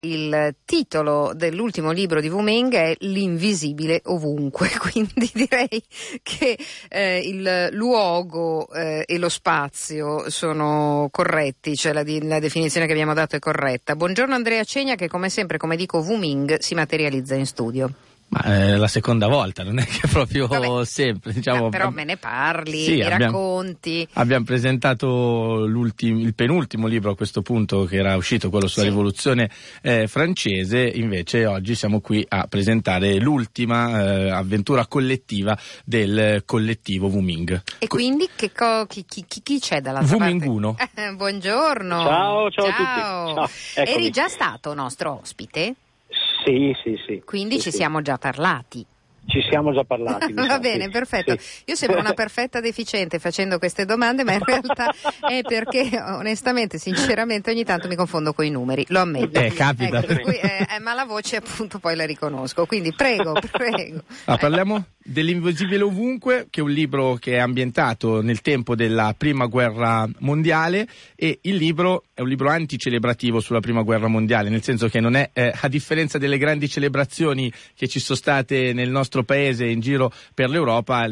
Il titolo dell'ultimo libro di Wu Ming è L'invisibile ovunque, quindi direi che il luogo e lo spazio sono corretti, cioè la definizione che abbiamo dato è corretta. Buongiorno Andrea Cegna, che come sempre, come dico, Wu Ming si materializza in studio. Ma la seconda volta, non è che proprio sempre, diciamo. Però me ne parli, sì, mi racconti. Abbiamo presentato il penultimo libro a questo punto, che era uscito, quello sulla rivoluzione francese. Invece oggi siamo qui a presentare l'ultima avventura collettiva del collettivo Wu Ming. E quindi chi c'è dall'altra parte? Wu Ming 1. Buongiorno. Ciao a tutti. Ciao. Eri già stato nostro ospite? Sì. Quindi ci siamo già parlati. Ci siamo già parlati. Va bene, perfetto. Sì. Io sembro una perfetta deficiente facendo queste domande, ma in realtà è perché onestamente, sinceramente, ogni tanto mi confondo coi numeri, lo ammetto. Capita. Ecco, per cui, ma la voce appunto poi la riconosco, quindi prego. Parliamo dell'Invisibile ovunque, che è un libro che è ambientato nel tempo della Prima Guerra Mondiale, e il libro è un libro anticelebrativo sulla Prima Guerra Mondiale, nel senso che non è, a differenza delle grandi celebrazioni che ci sono state nel nostro paese e in giro per l'Europa,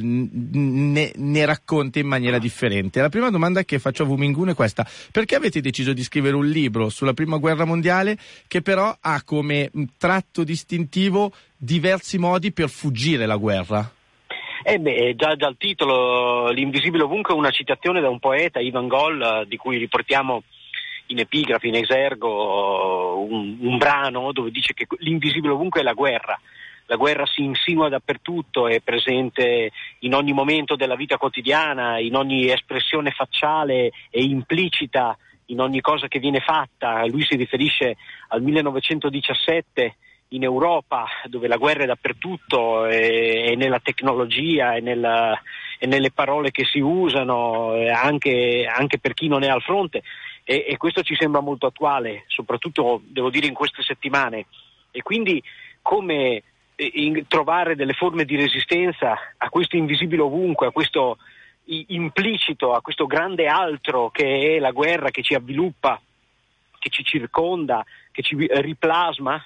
ne racconta in maniera differente. La prima domanda che faccio a Wu Ming è questa: perché avete deciso di scrivere un libro sulla Prima Guerra Mondiale che però ha come tratto distintivo diversi modi per fuggire la guerra? Già dal titolo, L'invisibile ovunque, è una citazione da un poeta, Ivan Gol, di cui riportiamo in epigrafe, in esergo, un brano dove dice che l'invisibile ovunque è la guerra. La guerra si insinua dappertutto, è presente in ogni momento della vita quotidiana, in ogni espressione facciale, è implicita in ogni cosa che viene fatta. Lui si riferisce al 1917 in Europa, dove la guerra è dappertutto, è nella tecnologia, è nelle parole che si usano, anche per chi non è al fronte, e questo ci sembra molto attuale, soprattutto devo dire in queste settimane. E quindi come trovare delle forme di resistenza a questo invisibile ovunque, a questo implicito, a questo grande altro che è la guerra, che ci avviluppa, che ci circonda, che ci riplasma.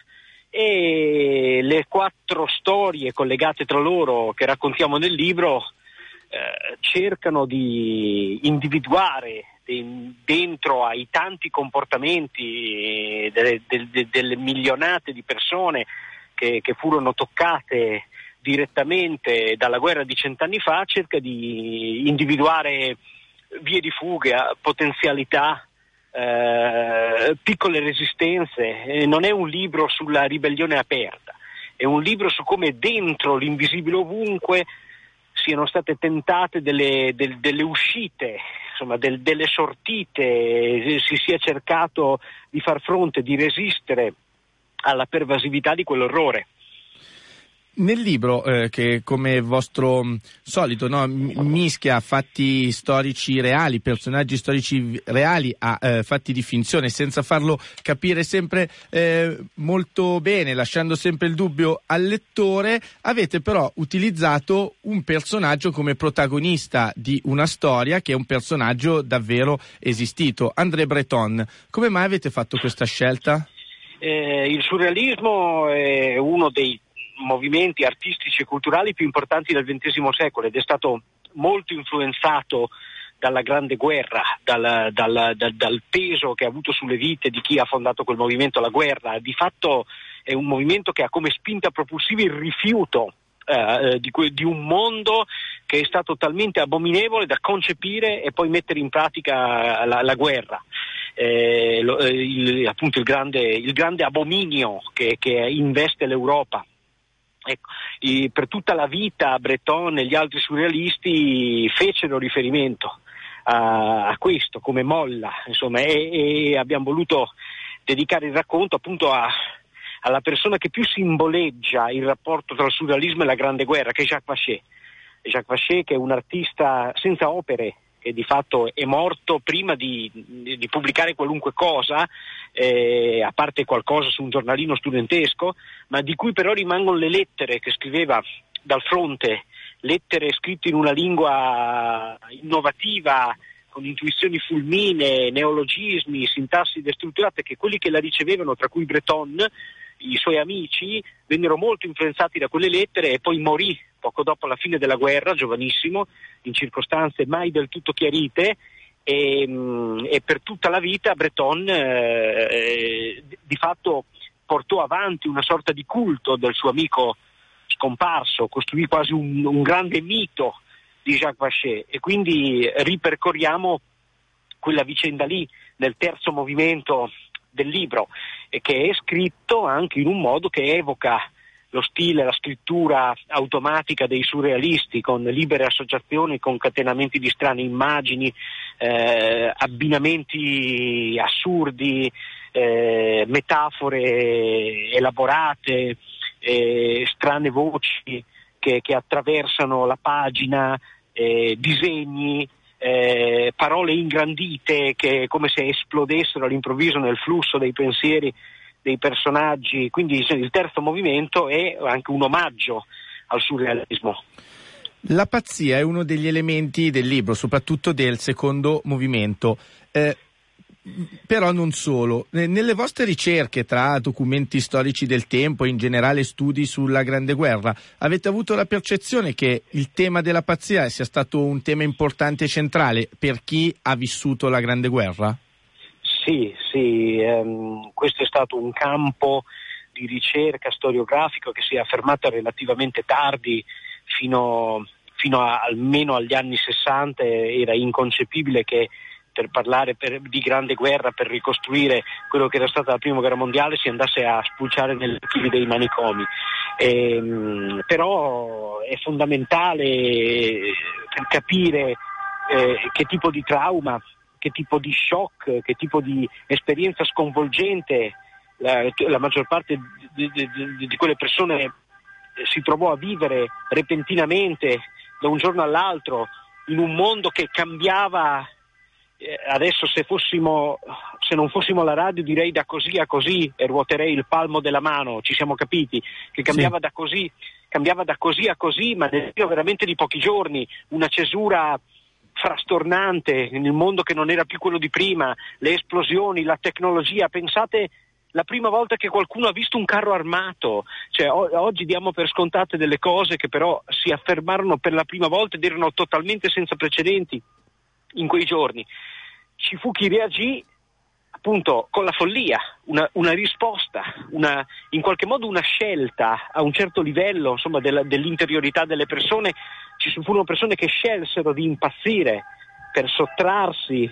E le 4 storie collegate tra loro che raccontiamo nel libro cercano di individuare dentro ai tanti comportamenti delle milionate di persone che furono toccate direttamente dalla guerra di 100 anni fa, cerca di individuare vie di fuga, potenzialità, piccole resistenze. Non è un libro sulla ribellione aperta, è un libro su come dentro l'invisibile ovunque siano state tentate delle uscite, insomma delle sortite, si sia cercato di far fronte, di resistere alla pervasività di quell'orrore. Nel libro, che come vostro solito mischia fatti storici reali, personaggi storici reali a fatti di finzione, senza farlo capire sempre molto bene, lasciando sempre il dubbio al lettore, avete però utilizzato un personaggio come protagonista di una storia che è un personaggio davvero esistito, André Breton. Come mai avete fatto questa scelta? Il surrealismo è uno dei movimenti artistici e culturali più importanti del XX secolo ed è stato molto influenzato dalla Grande Guerra, dal peso che ha avuto sulle vite di chi ha fondato quel movimento, la guerra. Di fatto è un movimento che ha come spinta propulsiva il rifiuto di un mondo che è stato talmente abominevole da concepire e poi mettere in pratica la guerra. Appunto il grande abominio che investe l'Europa. Ecco, per tutta la vita Breton e gli altri surrealisti fecero riferimento a questo come molla, insomma, e abbiamo voluto dedicare il racconto appunto alla persona che più simboleggia il rapporto tra il surrealismo e la Grande Guerra, che è Jacques Vacher. Jacques Vacher, che è un artista senza opere, che di fatto è morto prima di pubblicare qualunque cosa, a parte qualcosa su un giornalino studentesco, ma di cui però rimangono le lettere che scriveva dal fronte, lettere scritte in una lingua innovativa, con intuizioni fulminee, neologismi, sintassi destrutturate, che quelli che la ricevevano, tra cui Breton, i suoi amici, vennero molto influenzati da quelle lettere, e poi morì poco dopo la fine della guerra, giovanissimo, in circostanze mai del tutto chiarite, e per tutta la vita Breton di fatto portò avanti una sorta di culto del suo amico scomparso, costruì quasi un grande mito di Jacques Vachey, e quindi ripercorriamo quella vicenda lì nel terzo movimento del libro, e che è scritto anche in un modo che evoca lo stile, la scrittura automatica dei surrealisti, con libere associazioni, concatenamenti di strane immagini, abbinamenti assurdi, metafore elaborate, strane voci che attraversano la pagina, disegni, parole ingrandite che come se esplodessero all'improvviso nel flusso dei pensieri dei personaggi. Quindi il terzo movimento è anche un omaggio al surrealismo. La pazzia è uno degli elementi del libro, soprattutto del secondo movimento. Però non solo. Nelle vostre ricerche tra documenti storici del tempo e in generale studi sulla Grande Guerra, avete avuto la percezione che il tema della pazzia sia stato un tema importante e centrale per chi ha vissuto la Grande Guerra? Sì, questo è stato un campo di ricerca storiografico che si è affermato relativamente tardi, fino a, almeno agli anni 60 era inconcepibile che per parlare di Grande Guerra, per ricostruire quello che era stata la Prima Guerra Mondiale, si andasse a spulciare negli archivi dei manicomi. Però è fondamentale per capire che tipo di trauma, che tipo di shock, che tipo di esperienza sconvolgente la maggior parte di quelle persone si trovò a vivere repentinamente da un giorno all'altro in un mondo che cambiava. Adesso se non fossimo alla radio direi da così a così e ruoterei il palmo della mano, ci siamo capiti, che cambiava da così a così, ma nel giro veramente di pochi giorni, una cesura frastornante nel mondo che non era più quello di prima, le esplosioni, la tecnologia. Pensate la prima volta che qualcuno ha visto un carro armato, cioè oggi diamo per scontate delle cose che però si affermarono per la prima volta ed erano totalmente senza precedenti in quei giorni. Ci fu chi reagì appunto con la follia, una risposta, in qualche modo una scelta a un certo livello, insomma, dell'interiorità delle persone. Ci furono persone che scelsero di impazzire per sottrarsi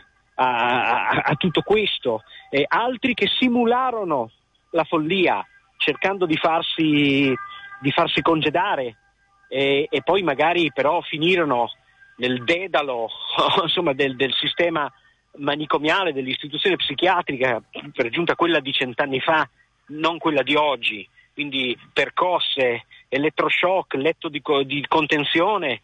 a tutto questo, e altri che simularono la follia cercando di farsi congedare, e poi magari però finirono nel dedalo insomma del sistema manicomiale, dell'istituzione psichiatrica, per giunta quella di 100 anni fa, non quella di oggi, quindi percosse, elettroshock, letto di contenzione,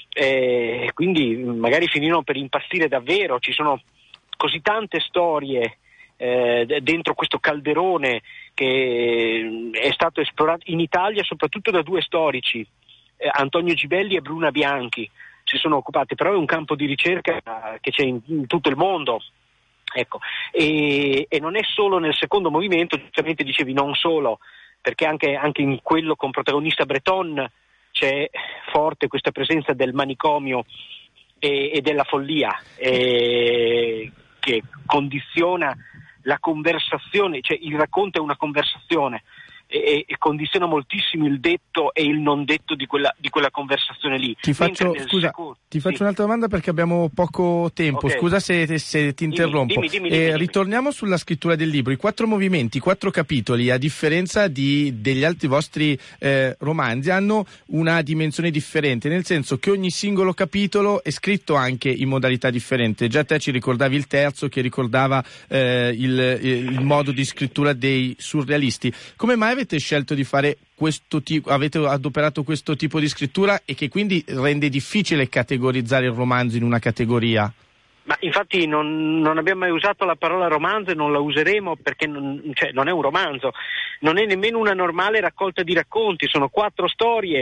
quindi magari finirono per impazzire davvero. Ci sono così tante storie dentro questo calderone che è stato esplorato in Italia soprattutto da due storici, Antonio Gibelli e Bruna Bianchi. Si sono occupati, però è un campo di ricerca che c'è in tutto il mondo, ecco, e non è solo nel secondo movimento, giustamente dicevi non solo, perché anche in quello con protagonista Breton c'è forte questa presenza del manicomio e della follia, che condiziona la conversazione, cioè il racconto è una conversazione, e condiziona moltissimo il detto e il non detto di quella conversazione lì. Ti faccio un'altra domanda perché abbiamo poco tempo. Okay. Scusa se ti interrompo. Dimmi. Ritorniamo sulla scrittura del libro. I 4 movimenti, i 4 capitoli, a differenza degli altri vostri romanzi, hanno una dimensione differente, nel senso che ogni singolo capitolo è scritto anche in modalità differente. Già te ci ricordavi il terzo che ricordava il modo di scrittura dei surrealisti. Come mai avete scelto di fare questo tipo, avete adoperato questo tipo di scrittura, e che quindi rende difficile categorizzare il romanzo in una categoria? Ma infatti non abbiamo mai usato la parola romanzo e non la useremo, perché non è un romanzo, non è nemmeno una normale raccolta di racconti, sono 4 storie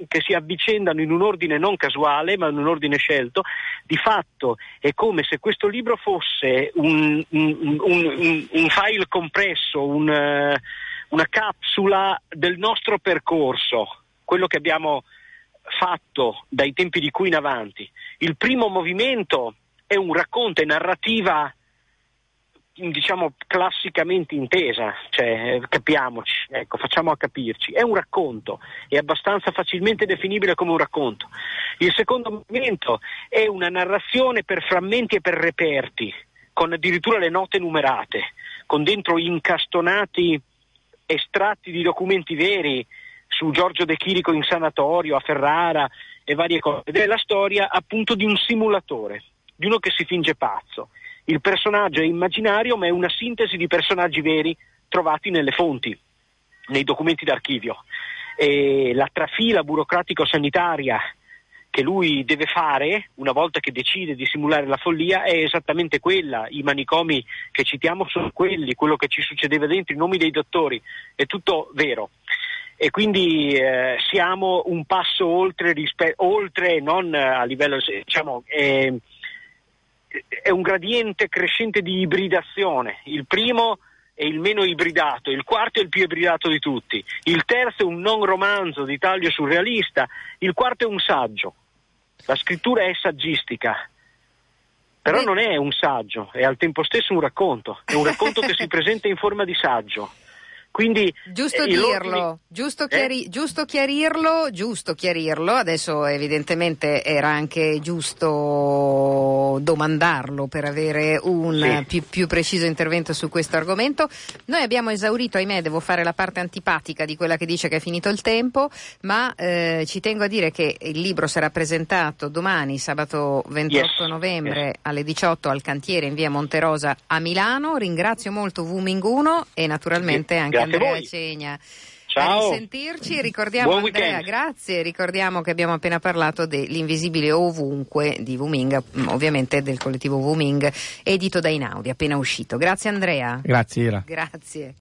che si avvicendano in un ordine non casuale, ma in un ordine scelto. Di fatto è come se questo libro fosse un file compresso, una capsula del nostro percorso, quello che abbiamo fatto dai tempi di cui in avanti. Il primo movimento è un racconto, è narrativa, diciamo, classicamente intesa, cioè capiamoci, ecco, facciamo a capirci. È un racconto, è abbastanza facilmente definibile come un racconto. Il secondo movimento è una narrazione per frammenti e per reperti, con addirittura le note numerate, con dentro incastonati estratti di documenti veri su Giorgio De Chirico in sanatorio, a Ferrara e varie cose. Ed è la storia appunto di un simulatore, di uno che si finge pazzo. Il personaggio è immaginario, ma è una sintesi di personaggi veri trovati nelle fonti, nei documenti d'archivio. E la trafila burocratico-sanitaria che lui deve fare una volta che decide di simulare la follia è esattamente quella. I manicomi che citiamo sono quelli, quello che ci succedeva dentro, i nomi dei dottori, è tutto vero. E quindi siamo un passo oltre, non a livello, diciamo, è un gradiente crescente di ibridazione. Il primo è il meno ibridato, il quarto è il più ibridato di tutti, il terzo è un non romanzo di taglio surrealista, il quarto è un saggio. La scrittura è saggistica, però non è un saggio, è al tempo stesso un racconto, è un racconto che si presenta in forma di saggio. Quindi giusto dirlo, giusto chiarirlo, adesso evidentemente era anche giusto domandarlo per avere un più preciso intervento su questo argomento. Noi abbiamo esaurito, ahimè, devo fare la parte antipatica di quella che dice che è finito il tempo, ma ci tengo a dire che il libro sarà presentato domani, sabato 28 novembre alle 18 al Cantiere in via Monterosa a Milano. Ringrazio molto Wuming 1 e naturalmente anche Andrea Cegna. Ciao. A risentirci, ricordiamo Andrea, grazie, ricordiamo che abbiamo appena parlato dell'Invisibile ovunque di Wuming, ovviamente del collettivo Wuming, edito da Einaudi, appena uscito. Grazie Andrea. Grazie Ira. Grazie.